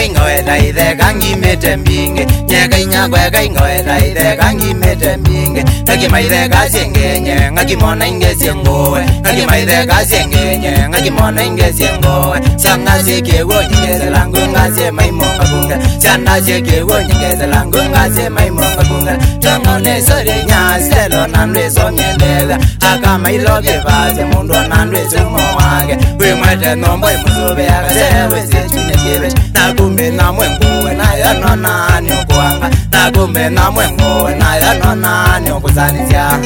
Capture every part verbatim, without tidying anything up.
gai ngoe dai de gangi mete minge nye gai nya gwe gai ngoe dai de gangi mete minge ngaki mai de ga senge nye ngaki mona inge sengoe ngaki mai de ga senge nye ngaki mona inge sengoe sanga seke wo nyenge langu ngase mai monga bunga sanga seke wo nyenge langu ngase mai monga bunga tongo ne sore nya selo nanwe so nyendela aka mai loge baze mundo nanwe zumo wage we mate nombo musobe akasewe sechune kebe nakumbe namwenguwe nayo nonani okuwanga nakumbe namwenguwe nayo nonani okuzanizya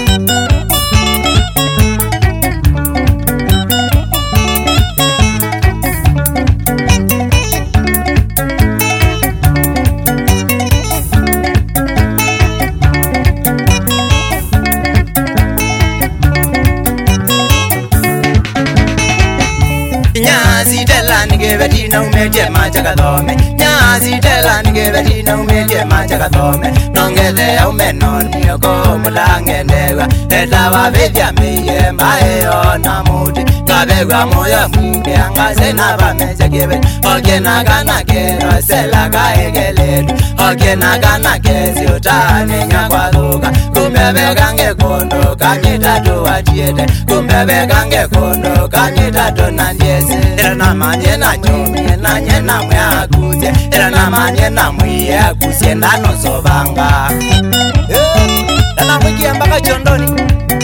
Nyazi tela nige beti no meje majaga dome Nyazi tela nige beti no meje majaga dome Nongede au menoni oko mulange ndewa Eta wa vedya miye mae ona mudi Kabegwa moyo mwingi angase na vameja kibe Oke nagana kero sela kaegeledu Oke nagana kezi utane nyakwa luka Kumbebe gange kondo kanyita tuwa tiete Kumbebe gange kondo kanyita tunandiese Era na manye na nyomi na nye na mwe akuze Era na manye na mwe akuze ndano sobanga Era mwiki ya mbaka chondoni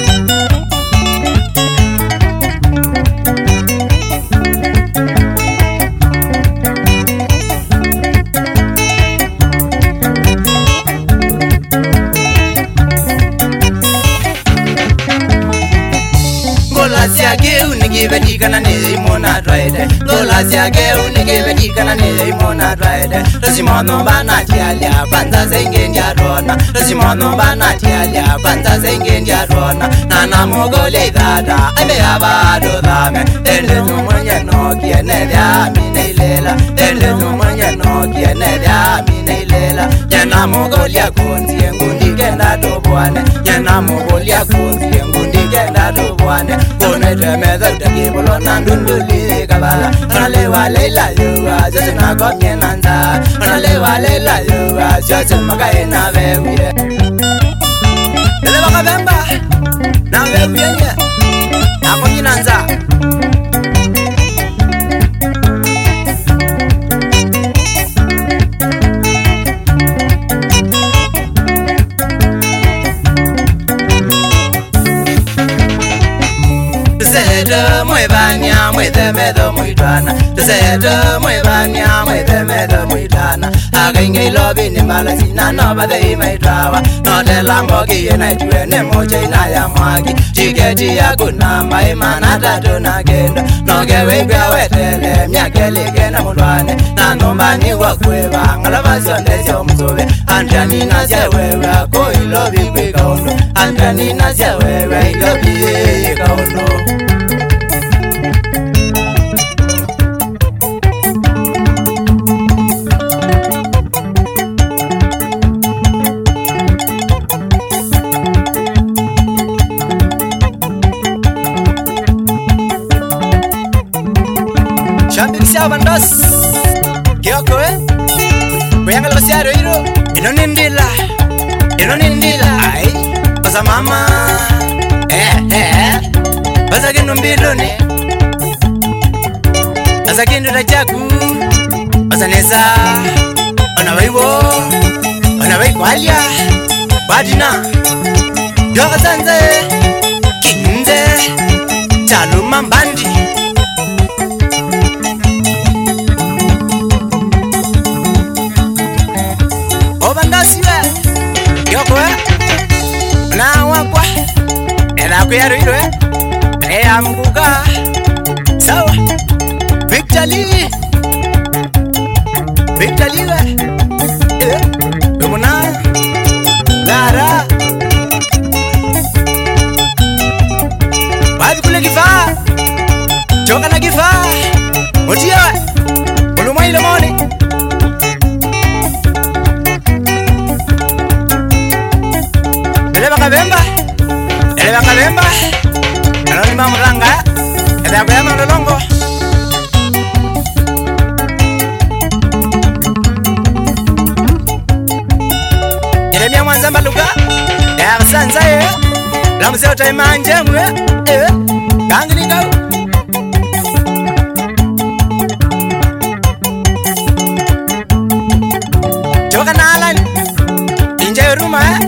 Siage unige bedikana ne mona draide Lola siage unige bedikana ne mona draide Simono bana tialia kwanza zenge njarona Simono bana tialia kwanza zenge njarona Nana mogole dada ame abado dame Ele numonye no kiene dia mine ilela Ele numonye no kiene dia mine ilela Nyana mogolia kunzi ngundi kenda dobwane Nyana mogolia kunzi ngundi kenda dobwane Kone teme dhauta kibolo nandunduli kabala Analewa leila yuwa Jose na komye nanza Analewa leila yuwa Jose makae na vewie Lele waka bemba Na vewie nye Na komye nanza Tusedo mwebanya mwedemedo mwidana Tusedo mwebanya mwedemedo mwidana Agenge ilobi ni malasi na noba de imaitawa Note lambogi yena ituwe ne moche ina ya mwagi Chiketi ya kunamba imana tatu na kendo Nogewe kwa wetele miakeli kena mudwane Na nombani wakweba Ngalabasi ondezi omzube Anjani na zewewe Ko ilobi kwi kaundo Anjani na zewewe Ilobi kaundo Shambikisha bandos Kyoko eh Kuyanga losiaro hiro Ino nindila Ino nindila Ay Osa mama Eh eh Osa kinu mbiluni Osa kinu rajaku Osa nesa Ona waiwo Ona wai kwalia Badina Yoga zanze Kinze Chaluma mbandi Obandasiwe Yoko eh Na wakwa Ela kuyaro hilo eh Ea mkuka Sawa Victor Lee Victor Lee we Eh Dumuna Lara Wabi kule kifaa Choka na kifaa Mutia we Uluma ile moni Ele bakabemba Ele bakabemba Anoni mamuranga Ele bakabemba nolongo namse utai manje mwe eh gangni go joka nalan inje ruma